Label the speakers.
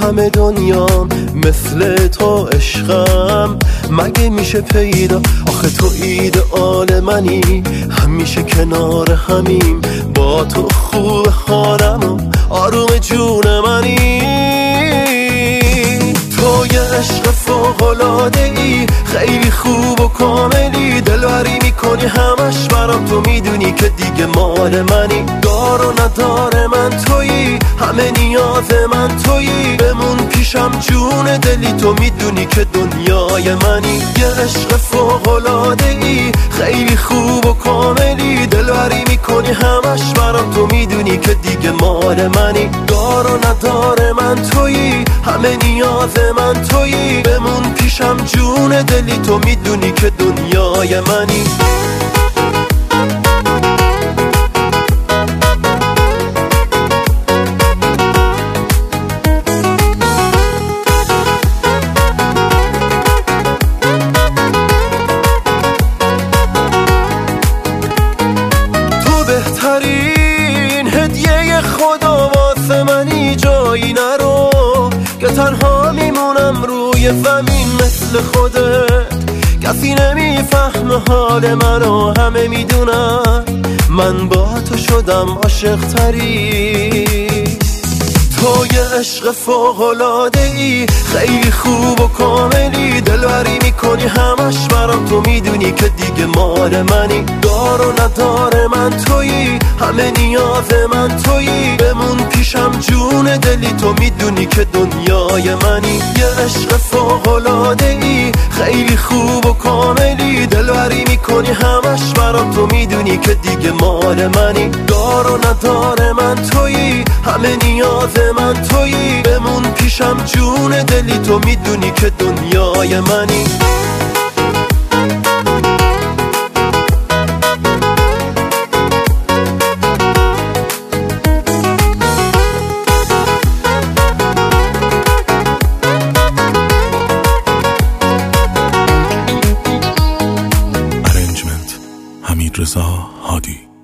Speaker 1: همه دنیام مثل تو عشقم مگه میشه پیدا؟ آخه تو ایدئال منی، همیشه کنار همیم، با تو خوب حالم و آروم جون منی. تو یه عشق فوق‌العاده ای، خیلی خوب و کاملی، دلبری میکنی همش برام، تو میدونی که دیگه مال منی. دار و ندار من تویی، همه نیاز من تویی، بمون پیشم جون دلی، تو میدونی که دنیای منی. یه عشق فوق‌العاده ای، خیلی خوب و کاملی، دلبری میکنی همش برام، تو میدونی که دیگه مال منی. دار و ندار من تویی، همه نیاز من تویی، بمون پیشم جون دلی، تو میدونی که دنیای منی. بهترین هدیه خدا واسه منی، جایی نرو که تنها میمونم روی زمین مثل خودت. کسی نمیفهمه حال منو، همه میدونن من با تو شدم عاشق تری. تو یه عشق فوق‌العاده ای، خیلی خوب و کاملی، دلبری میکنی همش برام، تو میدونی که دیگه مال منی. دار و ندار من تویی، همه نیاز من تویی، بمون پیشم جون دلی، تو میدونی که دنیای منی. یه عشق فوق‌العاده ای، خیلی خوب و کاملی، دلبری میکنی همش برام، تو میدونی که دیگه مال منی. دار و ندار من تویی، همه نیاز من تویی، بمون پیشم جون دلی، تو میدونی که دنیای منی.
Speaker 2: Arrangement حمیدرضا هادی.